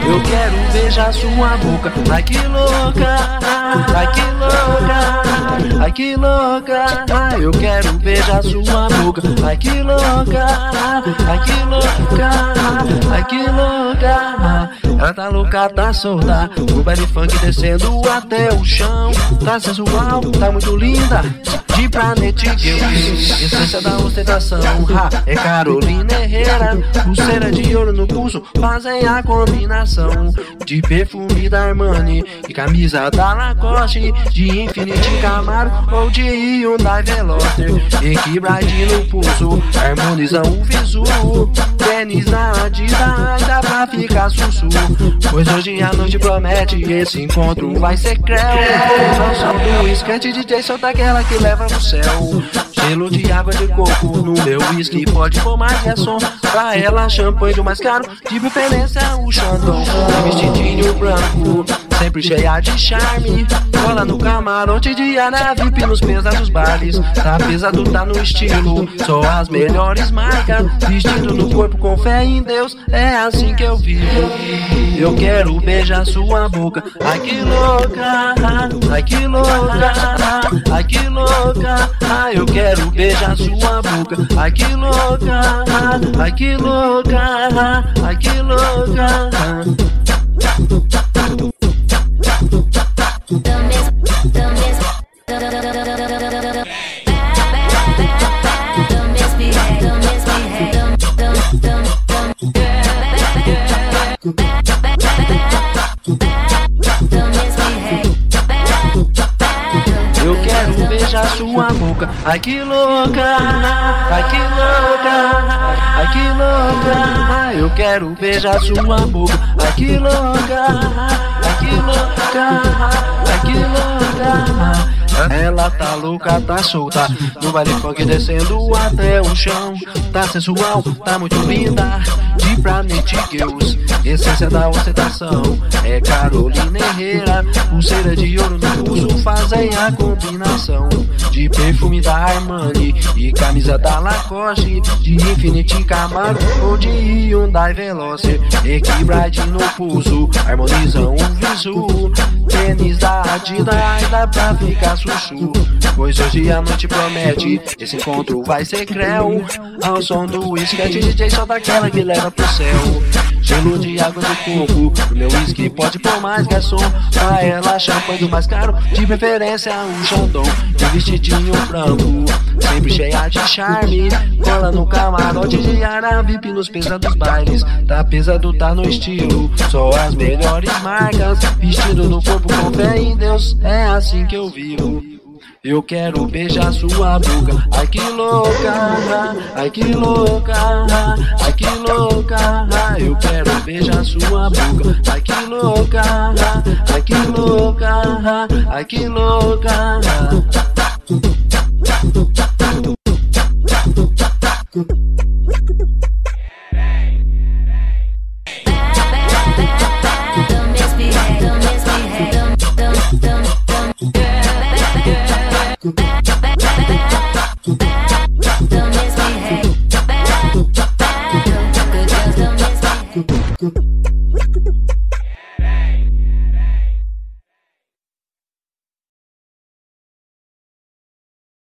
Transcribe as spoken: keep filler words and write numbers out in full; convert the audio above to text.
Eu quero beijar sua boca. Ai que louca, ai que louca, ai que louca. Eu quero beijar sua boca. Ai que louca, ai que louca, ai que louca. Ela tá louca, tá solta, o baile funk descendo até o chão. Tá sensual, tá muito linda, de planete Girls, essência da ostentação. Ha, é Carolina Herrera, pulseira de ouro no pulso, fazem a combinação de perfume da Armani e camisa da Lacoste, de Infinity Camaro ou de Hyundai Veloster. Equilibrade no pulso, harmonizam o visu, tênis da Adidas, dá pra ficar sussu. Pois hoje a noite promete, esse encontro vai ser creu. Ao som do esquete, D J solta aquela que leva pro céu. Gelo de água de coco no meu whisky, pode pôr mais é som. Pra ela champanhe do mais caro, de preferência o Chandon. Vestidinho branco, sempre cheia de charme, cola no camarote de Ana V I P nos pesados bailes. Tá pesado, tá no estilo, só as melhores marcas. Vestido no corpo com fé em Deus, é assim que eu vivo. Eu quero beijar sua boca. Ai que louca, ai que louca, ai que louca. Ai eu quero beijar sua boca. Ai que louca, ai que louca, ai que louca. Eu quero beijar sua boca. Ai que louca, ai que louca, ai que louca. Eu quero beijar sua boca. Ai que louca, ai que louca, ai que louca. Ela tá louca, tá solta, no baile funk descendo até o chão. Tá sensual, tá muito linda, de planete Girls, essência da ostentação. É Carolina Herrera, pulseira de ouro no pulso, fazem a combinação de perfume da Armani e camisa da Lacoste, de Infinity Camaro ou de Hyundai Veloster. Equilibrade no pulso, harmonizam o visu, tênis da Adidas, dá pra ficar sussu. Pois hoje a noite promete, esse encontro vai ser creu. Ao som do esquete, D J solta aquela que leva pro céu. Gelo de água do coco, o meu whisky pode pôr mais garçom. Pra ela champanhe do mais caro, de preferência um Chandon. De vestidinho branco, sempre cheia de charme, cola no camarote de Ana V I P nos pesados bailes. Tá pesado, tá no estilo, só as melhores marcas. Vestido no corpo com fé em Deus, é assim que eu vivo. Eu quero beijar sua boca. Ai que louca, ai que louca, ai que louca. Eu quero beijar sua boca. Ai que louca, ai que louca, ai que louca.